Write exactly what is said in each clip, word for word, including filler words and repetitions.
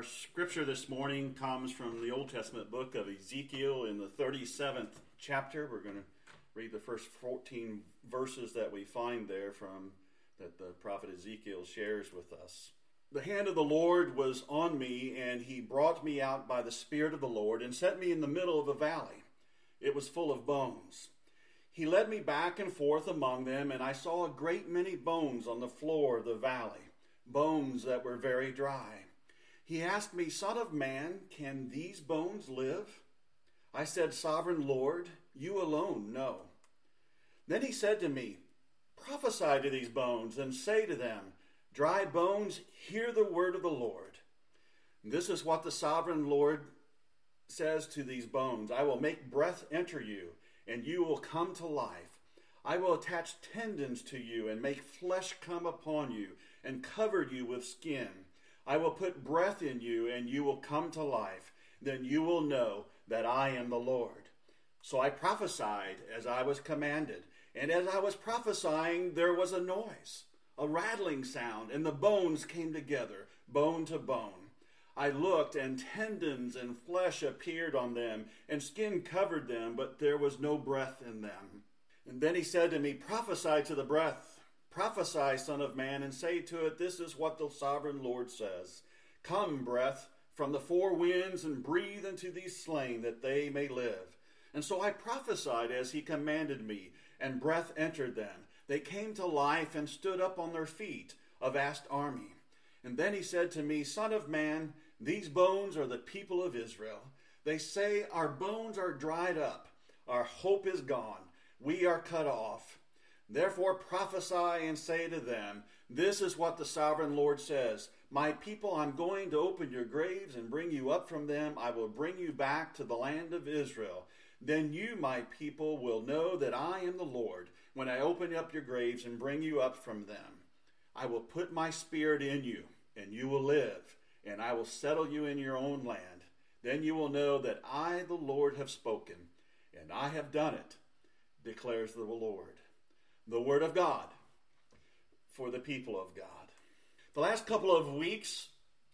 Our scripture this morning comes from the Old Testament book of Ezekiel in the thirty-seventh chapter. We're going to read the first fourteen verses that we find there from that the prophet Ezekiel shares with us. The hand of the Lord was on me, and he brought me out by the Spirit of the Lord and set me in the middle of a valley. It was full of bones. He led me back and forth among them, and I saw a great many bones on the floor of the valley, bones that were very dry. He asked me, Son of man, can these bones live? I said, Sovereign Lord, you alone know. Then he said to me, Prophesy to these bones and say to them, Dry bones, hear the word of the Lord. This is what the Sovereign Lord says to these bones. I will make breath enter you, and you will come to life. I will attach tendons to you and make flesh come upon you and cover you with skin. I will put breath in you, and you will come to life. Then you will know that I am the Lord. So I prophesied as I was commanded. And as I was prophesying, there was a noise, a rattling sound, and the bones came together, bone to bone. I looked, and tendons and flesh appeared on them, and skin covered them, but there was no breath in them. And then he said to me, Prophesy to the breath. Prophesy, Son of man, and say to it, This is what the Sovereign Lord says. Come, breath, from the four winds, and breathe into these slain, that they may live. And so I prophesied as he commanded me, and breath entered them. They came to life and stood up on their feet, a vast army. And then he said to me, Son of man, these bones are the people of Israel. They say, Our bones are dried up. Our hope is gone. We are cut off. Therefore prophesy and say to them, This is what the Sovereign Lord says. My people, I'm going to open your graves and bring you up from them. I will bring you back to the land of Israel. Then you, my people, will know that I am the Lord when I open up your graves and bring you up from them. I will put my spirit in you, and you will live, and I will settle you in your own land. Then you will know that I, the Lord, have spoken, and I have done it, declares the Lord. The word of God for the people of God. The last couple of weeks,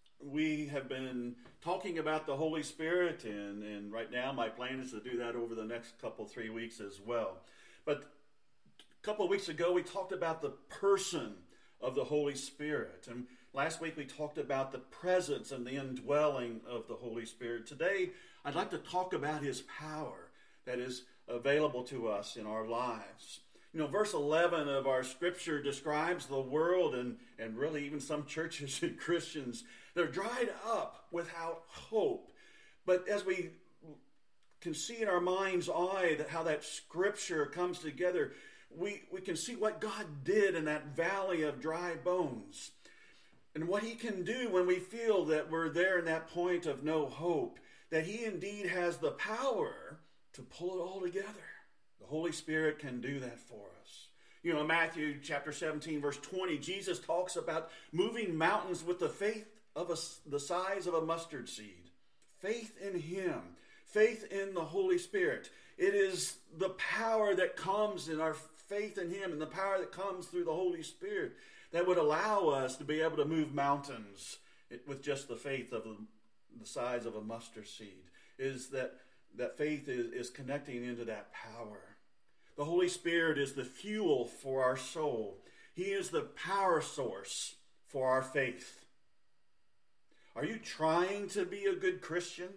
we have been talking about the Holy Spirit, and, and right now my plan is to do that over the next couple, three weeks as well. But a couple of weeks ago, we talked about the person of the Holy Spirit. And last week, we talked about the presence and the indwelling of the Holy Spirit. Today, I'd like to talk about his power that is available to us in our lives. You know, verse eleven of our scripture describes the world and, and really even some churches and Christians. They're dried up without hope. But as we can see in our mind's eye that how that scripture comes together, we, we can see what God did in that valley of dry bones. And what he can do when we feel that we're there in that point of no hope, that he indeed has the power to pull it all together. The Holy Spirit can do that for us. You know, in Matthew chapter seventeen, verse twenty, Jesus talks about moving mountains with the faith of a, the size of a mustard seed. Faith in him. Faith in the Holy Spirit. It is the power that comes in our faith in him and the power that comes through the Holy Spirit that would allow us to be able to move mountains with just the faith of the, the size of a mustard seed. Is that that faith is, is connecting into that power. The Holy Spirit is the fuel for our soul. He is the power source for our faith. Are you trying to be a good Christian?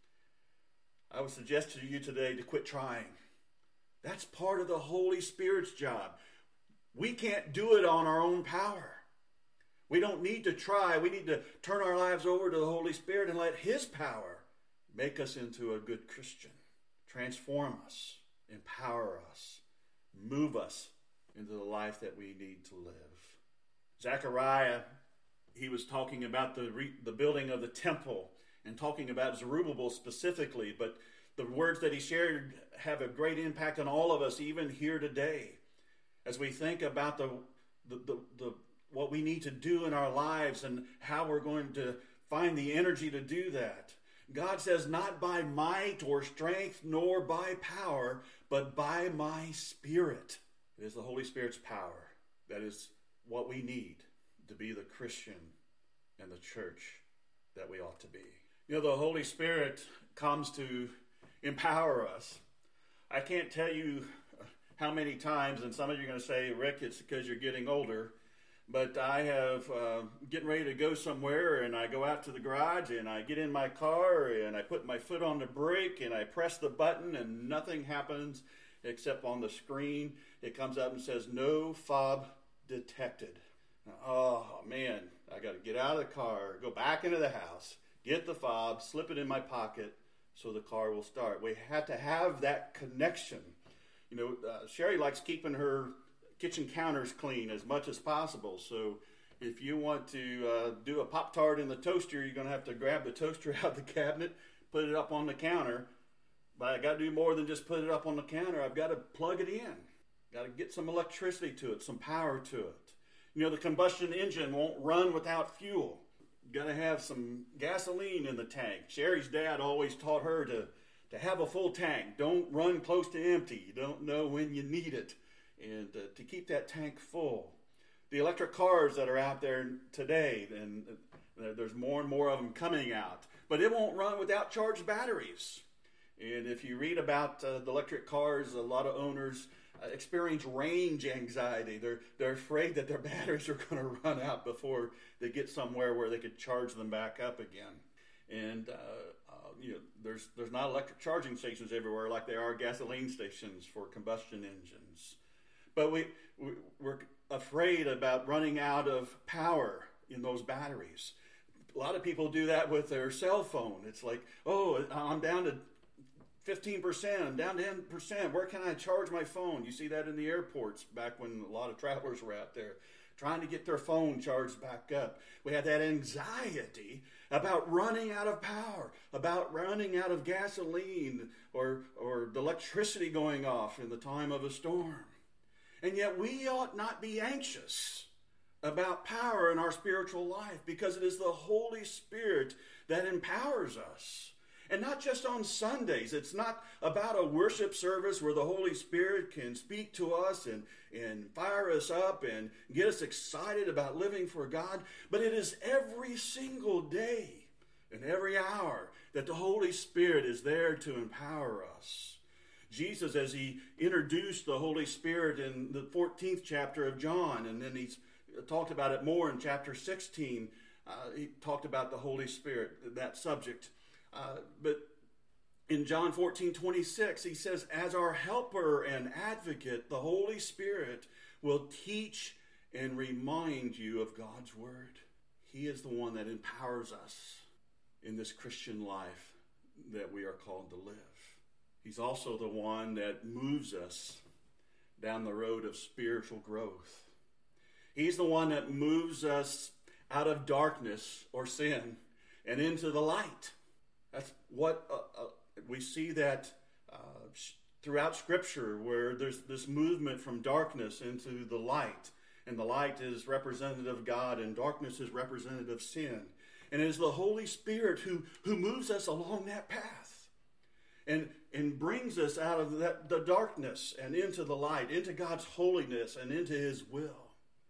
I would suggest to you today to quit trying. That's part of the Holy Spirit's job. We can't do it on our own power. We don't need to try. We need to turn our lives over to the Holy Spirit and let his power make us into a good Christian. Transform us. Empower us. Move us into the life that we need to live. Zechariah, he was talking about the, re- the building of the temple and talking about Zerubbabel specifically, but the words that he shared have a great impact on all of us, even here today. As we think about the, the, the, the what we need to do in our lives and how we're going to find the energy to do that. God says, not by might or strength, nor by power, but by my Spirit. It is the Holy Spirit's power that is what we need to be the Christian and the church that we ought to be. You know, the Holy Spirit comes to empower us. I can't tell you how many times, and some of you are going to say, Rick, it's because you're getting older, but I have uh, getting ready to go somewhere, and I go out to the garage, and I get in my car, and I put my foot on the brake, and I press the button, and nothing happens except on the screen. It comes up and says, no fob detected. Oh, man, I got to get out of the car, go back into the house, get the fob, slip it in my pocket so the car will start. We have to have that connection. You know, uh, Sherry likes keeping her kitchen counters clean as much as possible. So if you want to uh, do a Pop-Tart in the toaster, you're going to have to grab the toaster out of the cabinet, put it up on the counter. But I got to do more than just put it up on the counter. I've got to plug it in. Got to get some electricity to it, some power to it. You know, the combustion engine won't run without fuel. You got to have some gasoline in the tank. Sherry's dad always taught her to, to have a full tank. Don't run close to empty. You don't know when you need it. And uh, to keep that tank full. The electric cars that are out there today, and uh, there's more and more of them coming out. But it won't run without charged batteries. And if you read about uh, the electric cars, a lot of owners uh, experience range anxiety. They're they're afraid that their batteries are going to run out before they get somewhere where they could charge them back up again. And uh, uh, you know, there's there's not electric charging stations everywhere like there are gasoline stations for combustion engines. But we, we we're afraid about running out of power in those batteries. A lot of people do that with their cell phone. It's like, oh, I'm down to fifteen percent, I'm down to ten percent. Where can I charge my phone? You see that in the airports back when a lot of travelers were out there trying to get their phone charged back up. We have that anxiety about running out of power, about running out of gasoline or, or the electricity going off in the time of a storm. And yet we ought not be anxious about power in our spiritual life because it is the Holy Spirit that empowers us. And not just on Sundays. It's not about a worship service where the Holy Spirit can speak to us and, and fire us up and get us excited about living for God. But it is every single day and every hour that the Holy Spirit is there to empower us. Jesus, as he introduced the Holy Spirit in the fourteenth chapter of John, and then he's talked about it more in chapter sixteen, uh, he talked about the Holy Spirit, that subject. Uh, but in John fourteen twenty-six, he says, as our helper and advocate, the Holy Spirit will teach and remind you of God's word. He is the one that empowers us in this Christian life that we are called to live. He's also the one that moves us down the road of spiritual growth. He's the one that moves us out of darkness or sin and into the light. That's what uh, uh, we see that uh, throughout Scripture, where there's this movement from darkness into the light. And the light is representative of God, and darkness is representative of sin. And it is the Holy Spirit who, who moves us along that path and, and brings us out of that, the darkness and into the light, into God's holiness and into His will.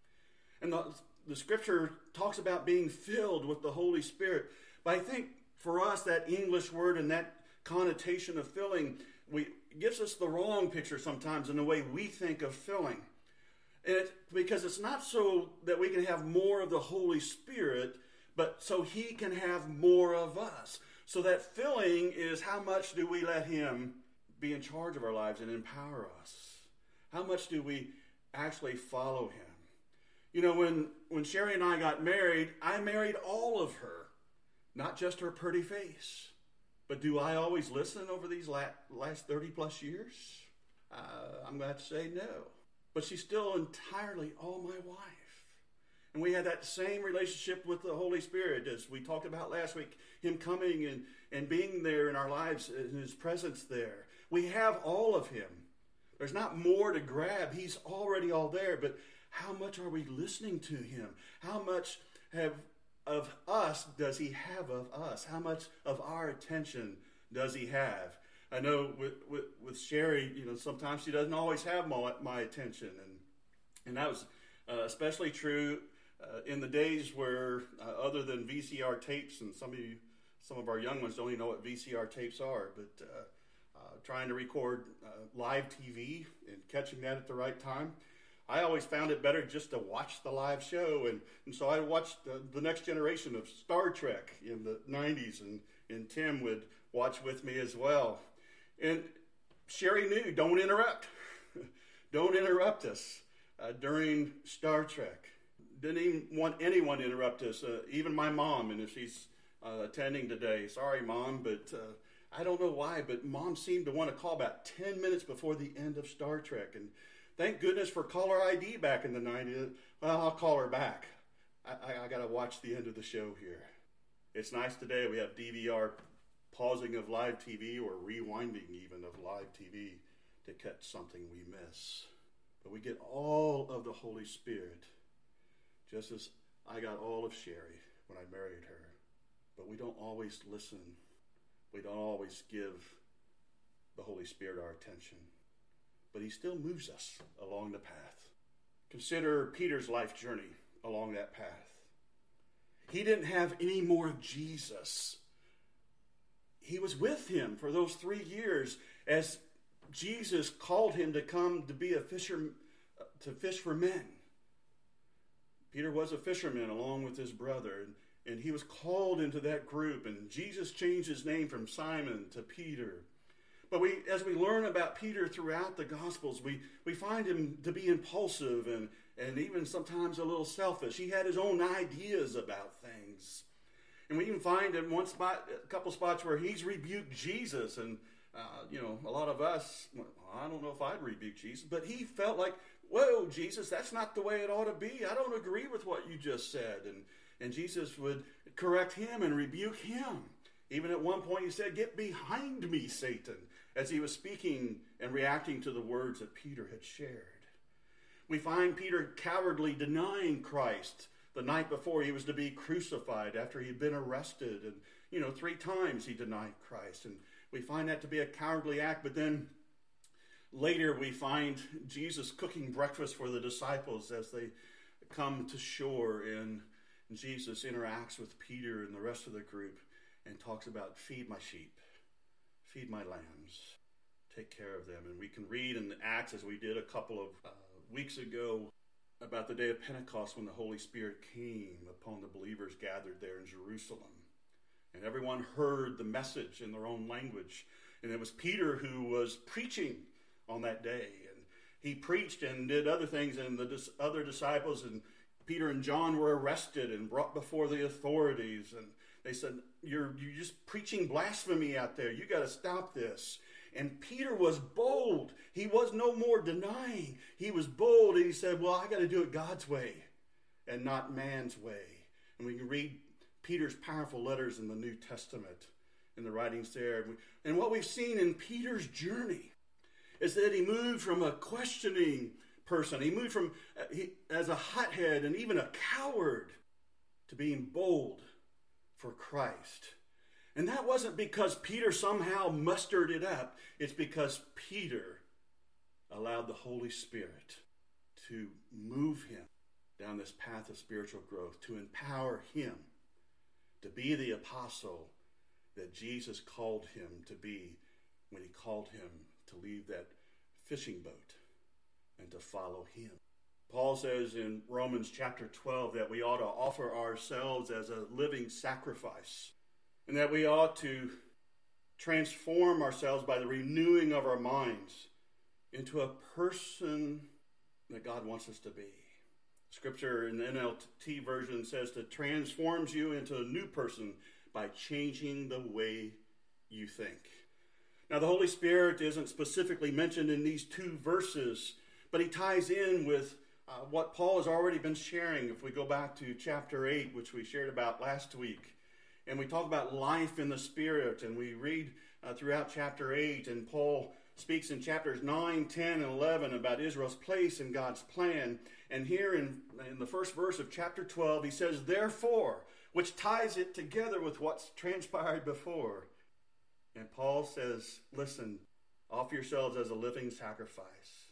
And the, the Scripture talks about being filled with the Holy Spirit. But I think for us, that English word and that connotation of filling we, gives us the wrong picture sometimes in the way we think of filling. And it's because it's not so that we can have more of the Holy Spirit, but so He can have more of us. So that filling is how much do we let Him be in charge of our lives and empower us? How much do we actually follow Him? You know, when, when Sherry and I got married, I married all of her. Not just her pretty face. But do I always listen over these last thirty plus years? Uh, I'm going to have to say no. But she's still entirely all my wife. And we had that same relationship with the Holy Spirit as we talked about last week. Him coming and, and being there in our lives, in His presence there. We have all of Him. There's not more to grab. He's already all there. But how much are we listening to Him? How much have of us does He have of us? How much of our attention does He have? I know with, with, with Sherry, you know, sometimes she doesn't always have my, my attention. And and that was uh, especially true Uh, in the days where, uh, other than V C R tapes, and some of you, some of our young ones don't even know what V C R tapes are, but uh, uh, trying to record uh, live T V and catching that at the right time, I always found it better just to watch the live show. And, and so I watched uh, the next generation of Star Trek in the nineties, and, and Tim would watch with me as well. And Sherry knew, don't interrupt. Don't interrupt us uh, during Star Trek. Didn't even want anyone to interrupt us, uh, even my mom. And if she's uh, attending today, sorry, Mom, but uh, I don't know why, but Mom seemed to want to call about ten minutes before the end of Star Trek. And thank goodness for caller I D back in the nineties. Well, I'll call her back. I, I, I got to watch the end of the show here. It's nice today. We have D V R pausing of live T V, or rewinding even of live T V to catch something we miss. But we get all of the Holy Spirit, just as I got all of Sherry when I married her. But we don't always listen. We don't always give the Holy Spirit our attention. But he still moves us along the path. Consider Peter's life journey along that path. He didn't have any more of Jesus. He was with him for those three years as Jesus called him to come to be a fisher, to fish for men. Peter was a fisherman along with his brother, and, and he was called into that group, and Jesus changed his name from Simon to Peter. But we, as we learn about Peter throughout the Gospels, we, we find him to be impulsive and, and even sometimes a little selfish. He had his own ideas about things. And we even find in one spot, a couple spots where he's rebuked Jesus. And, uh, you know, a lot of us, well, I don't know if I'd rebuke Jesus, but he felt like, whoa, Jesus, that's not the way it ought to be. I don't agree with what you just said. And, and Jesus would correct him and rebuke him. Even at one point he said, get behind me, Satan, as he was speaking and reacting to the words that Peter had shared. We find Peter cowardly denying Christ the night before he was to be crucified, after he'd been arrested. And, you know, three times he denied Christ. And we find that to be a cowardly act. But then later we find Jesus cooking breakfast for the disciples as they come to shore. And Jesus interacts with Peter and the rest of the group and talks about, feed my sheep, feed my lambs, take care of them. And we can read in Acts, as we did a couple of uh, weeks ago, about the day of Pentecost when the Holy Spirit came upon the believers gathered there in Jerusalem. And everyone heard the message in their own language. And it was Peter who was preaching on that day. And he preached and did other things, and the dis- other disciples and Peter and John were arrested and brought before the authorities. And they said, you're, you're just preaching blasphemy out there. You got to stop this. And Peter was bold. He was no more denying. He was bold, and he said, well, I got to do it God's way and not man's way. And we can read Peter's powerful letters in the New Testament, in the writings there. And what we've seen in Peter's journey is that he moved from a questioning person. He moved from, uh, he, as a hothead and even a coward, to being bold for Christ. And that wasn't because Peter somehow mustered it up. It's because Peter allowed the Holy Spirit to move him down this path of spiritual growth, to empower him to be the apostle that Jesus called him to be when he called him to leave that fishing boat and to follow him. Paul says in Romans chapter twelve that we ought to offer ourselves as a living sacrifice, and that we ought to transform ourselves by the renewing of our minds into a person that God wants us to be. Scripture in the N L T version says to transforms you into a new person by changing the way you think. Now, the Holy Spirit isn't specifically mentioned in these two verses, but he ties in with uh, what Paul has already been sharing. If we go back to chapter eight, which we shared about last week, and we talk about life in the Spirit, and we read uh, throughout chapter eight, and Paul speaks in chapters nine, ten, and eleven about Israel's place in God's plan. And here in, in the first verse of chapter twelve, he says, therefore, which ties it together with what's transpired before. And Paul says, listen, offer yourselves as a living sacrifice.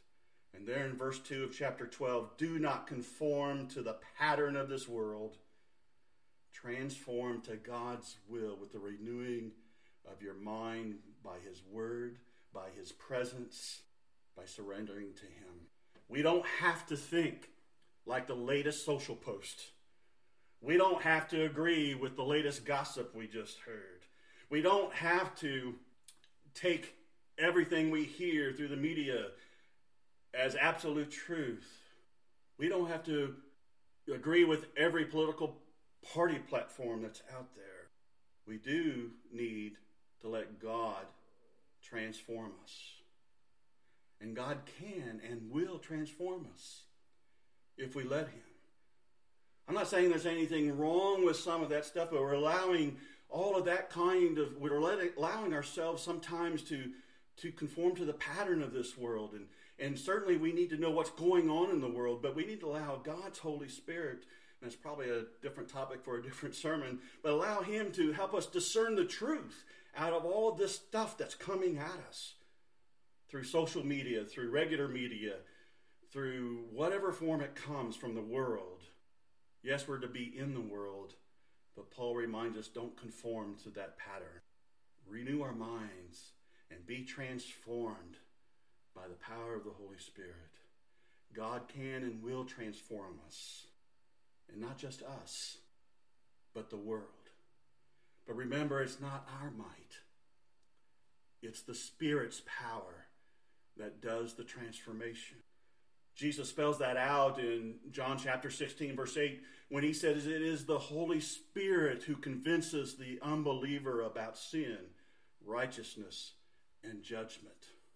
And there in verse two of chapter twelve, do not conform to the pattern of this world. Transform to God's will with the renewing of your mind by his word, by his presence, by surrendering to him. We don't have to think like the latest social post. We don't have to agree with the latest gossip we just heard. We don't have to take everything we hear through the media as absolute truth. We don't have to agree with every political party platform that's out there. We do need to let God transform us. And God can and will transform us if we let him. I'm not saying there's anything wrong with some of that stuff, but we're allowing all of that kind of, we're letting, allowing ourselves sometimes to, to conform to the pattern of this world. And, and certainly we need to know what's going on in the world, but we need to allow God's Holy Spirit, and it's probably a different topic for a different sermon, but allow him to help us discern the truth out of all of this stuff that's coming at us through social media, through regular media, through whatever form it comes from the world. Yes, we're to be in the world, but Paul reminds us, don't conform to that pattern. Renew our minds and be transformed by the power of the Holy Spirit. God can and will transform us. And not just us, but the world. But remember, it's not our might. It's the Spirit's power that does the transformation. Jesus spells that out in John chapter sixteen, verse eight, when he says it is the Holy Spirit who convinces the unbeliever about sin, righteousness, and judgment.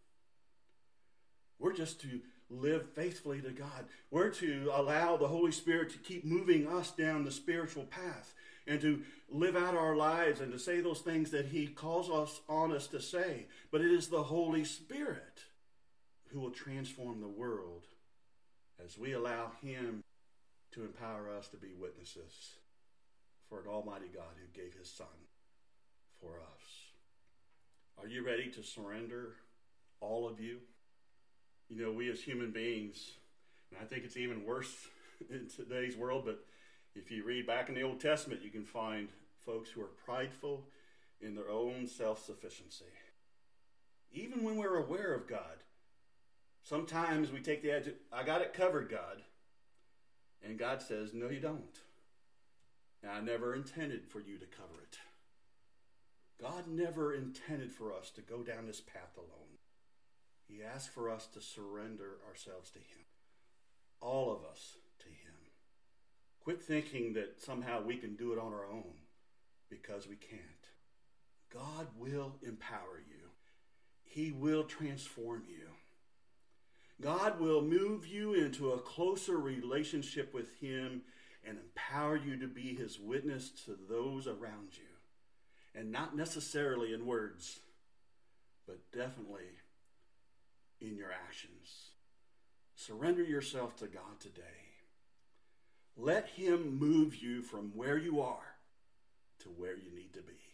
We're just to live faithfully to God. We're to allow the Holy Spirit to keep moving us down the spiritual path and to live out our lives and to say those things that he calls us on us to say. But it is the Holy Spirit who will transform the world as we allow him to empower us to be witnesses for an almighty God who gave his Son for us. Are you ready to surrender, all of you? You know, we as human beings, and I think it's even worse in today's world, but if you read back in the Old Testament, you can find folks who are prideful in their own self-sufficiency. Even when we're aware of God, sometimes we take the attitude, I got it covered, God. And God says, no, you don't. And I never intended for you to cover it. God never intended for us to go down this path alone. He asked for us to surrender ourselves to him. All of us to him. Quit thinking that somehow we can do it on our own, because we can't. God will empower you. He will transform you. God will move you into a closer relationship with him and empower you to be his witness to those around you. And not necessarily in words, but definitely in your actions. Surrender yourself to God today. Let him move you from where you are to where you need to be.